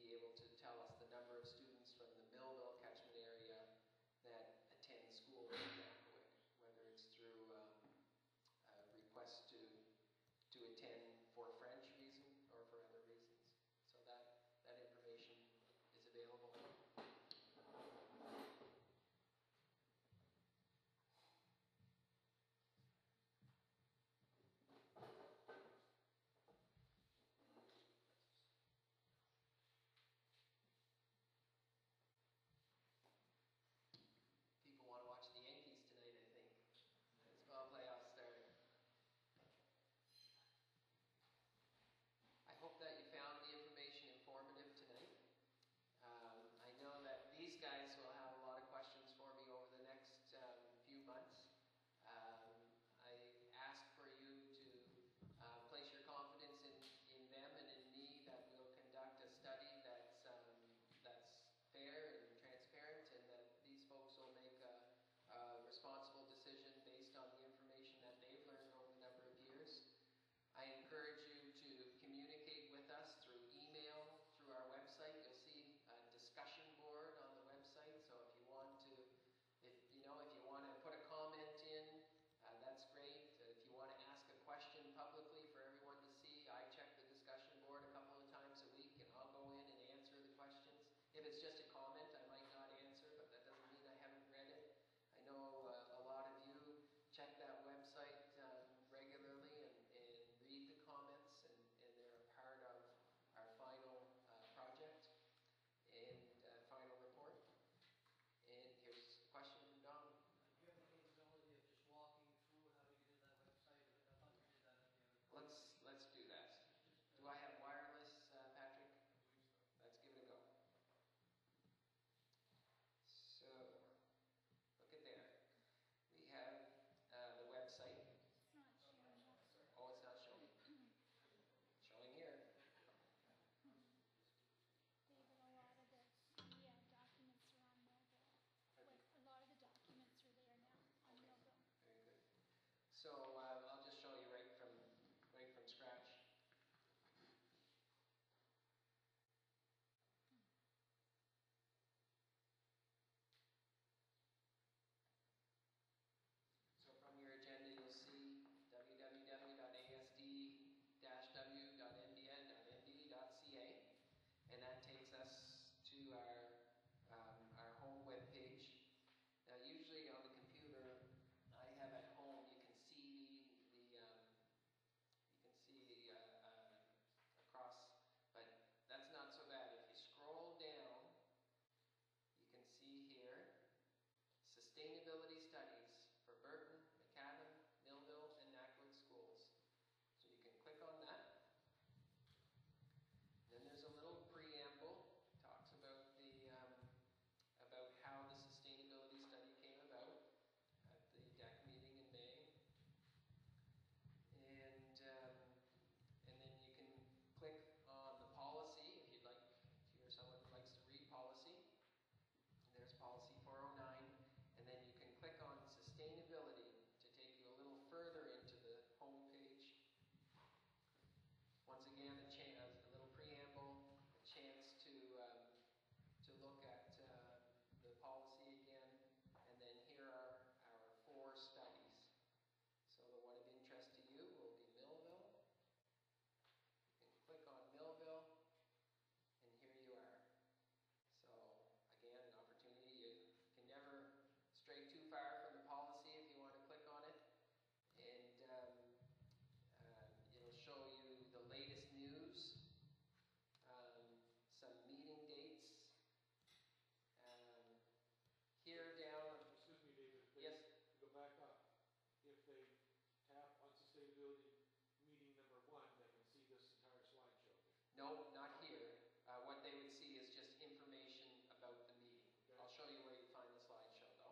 No, not here. Uh, what they would see is just information about the meeting. Okay. I'll show you where you find the slideshow though.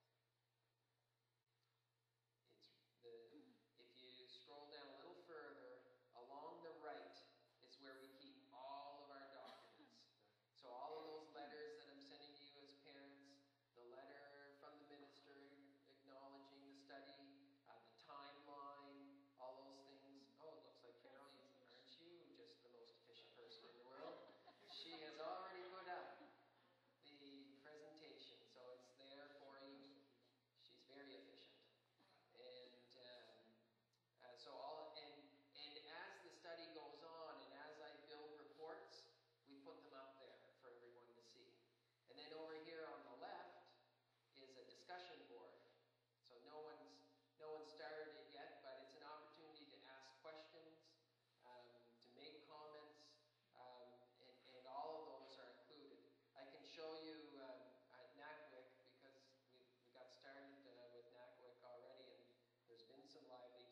It's the, if you scroll down a little further, along the right is where we keep all of our documents. So all of those letters that I'm sending to you as parents, the letter from the minister acknowledging the study, uh, the timeline, all those things. Oh, it looks like Carol, you, aren't you just the most efficient person in the world? She has already put up the presentation, so it's there for you. She's very efficient. And um, uh, so all, and, and as the study goes on and as I build reports, we put them up there for everyone to see. And then over here on the left is a discussion board. So no one's, no one's started it yet, but it's an opportunity to ask questions, um, to make comments, um, and, and all of those are included. I can show you um, at NACWIC, because we, we got started uh, with NACWIC already, and there's been some lively